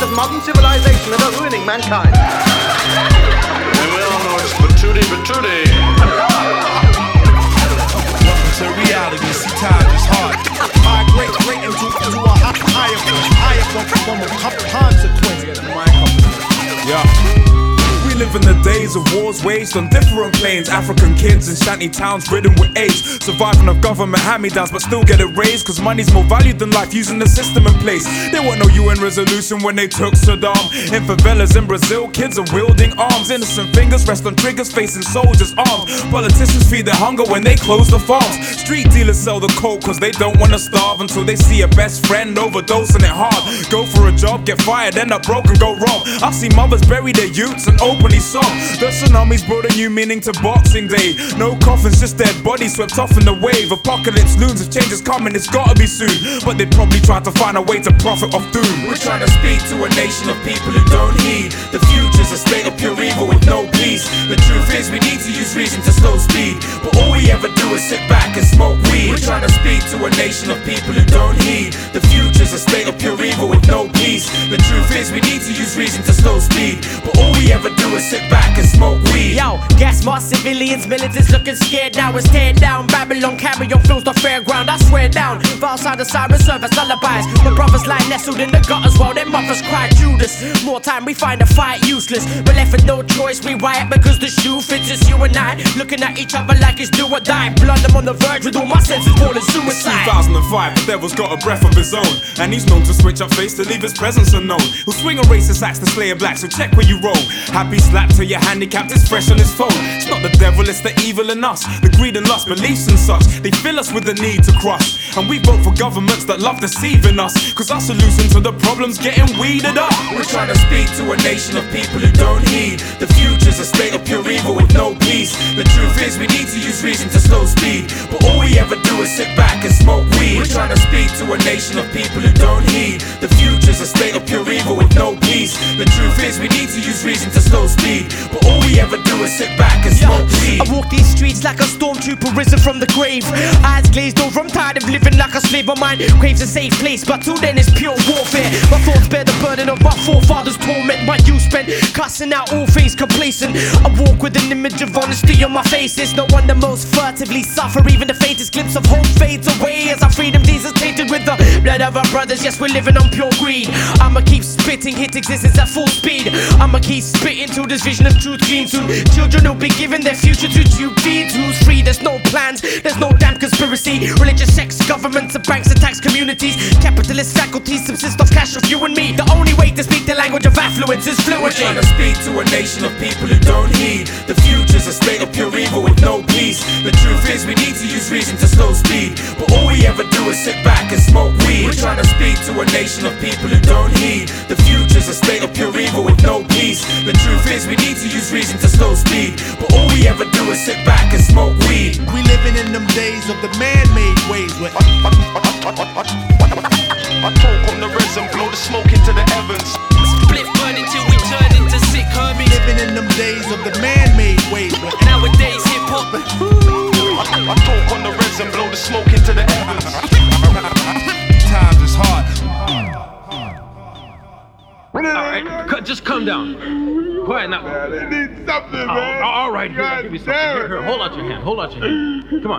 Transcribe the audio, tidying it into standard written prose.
of modern civilization that are ruining mankind. And we all know it's Batooty. Welcome to reality, see time is hard. Migrate into a higher form of consequence. Yeah. We live in the days of wars waged on different planes. African kids in shanty towns ridden with AIDS, surviving off government hand-me-downs but still get it raised, cause money's more valued than life, using the system in place. There weren't no UN resolution when they took Saddam. In favelas in Brazil, kids are wielding arms. Innocent fingers rest on triggers facing soldiers' arms. Politicians feed their hunger when they close the farms. Street dealers sell the coke cause they don't wanna starve until they see a best friend overdosing it hard. Go for a job, get fired, end up broke and go wrong. I've seen mothers bury their youths and openly song. The tsunamis brought a new meaning to Boxing Day. No coffins, just dead bodies swept off in the wave. Apocalypse looms, if change is coming, it's gotta be soon. But they'd probably try to find a way to profit off doom. We're trying to speak to a nation of people who don't heed. The future's a state of pure evil with no peace. The truth is we need to use reason to slow speed, but all we ever do is sit back and smoke weed. We're trying to speak to a nation of people who don't heed. The future's a state of pure evil with no peace. The truth is we need to use reason to slow speed, but all we ever do is sit back and smoke weed. Yo, gas mask civilians, militants looking scared now. It's tear down. Babylon carry on films the fairground. I swear down. Outside the siren service lullabies. My brothers lie nestled in the gutters while their mothers cry Judas. More time we find the fight useless, but left with no choice we riot because the shoe fits us. You and I looking at each other like it's do or die. Blood, I'm on the verge with all my senses falling suicide. 2005, the devil's got a breath of his own, and he's known to switch up face to leave his presence unknown. He'll swing a racist axe to slay a black, so check where you roll. Happy slap till you're handicapped, it's fresh on his phone. It's not the devil, it's the evil in us. The greed and lust, beliefs and such, they fill us with the need to crush. And we vote for governments that love deceiving us, cause our solution to the problem's getting weeded up. We're trying to speak to a nation of people who don't heed. The future's a state of pure evil with no peace. The truth is we need to use reason to slow speed, but all we ever do is sit back and smoke weed. We're trying to speak to a nation of people who don't heed. The future's a state of pure evil with no peace. The truth is we need to use reason to slow speed, but all we ever do is sit back and smoke weed. I walk these streets like a stormtrooper risen from the grave. Eyes glazed over, I'm tired of living like a slave. My mind craves a safe place, but till then it's pure warfare. My thoughts bear the burden of my forefathers' torment. My youth spent cussing out all things complacent. I walk with an image of honesty on my face. It's no one the most furtively suffer. Even the faintest glimpse of hope fades away as our freedom Jesus tainted with the blood of our brothers. Yes, we're living on pure greed. I'ma keep spitting, hit existence at full speed. I'ma keep spitting till this vision of truth dreams soon. Children will be given their future to tube feeds. Who's free? There's no plans, there's no damn conspiracy. Religious sects, governments, and banks attacks communities. Capitalist faculties subsist off cash of you and me. The only way to speak the language of affluence is fluently. We're trying to speak to a nation of people who don't heed. The future's a state of pure evil with no peace. The truth is we need to use reason to slow speed, but all we ever do is sit back and smoke weed. We're trying to speak to a nation of people who don't heed. The future's a state of pure evil with no peace. The truth is we need to use reason to slow speed, but all we ever do is sit back and smoke weed. We living in them days of the man-made ways where I talk on the resin, blow the smoke into the heavens. Split burn until we turn into sick hermies. living in them days of the man-made ways where Nowadays hip hop. I talk on the resin, blow the smoke into the heavens. Times is hard. Alright, just calm down. Quiet now. They need something, man. All right, here, I'll give you something. Here, hold out your hand. Come on.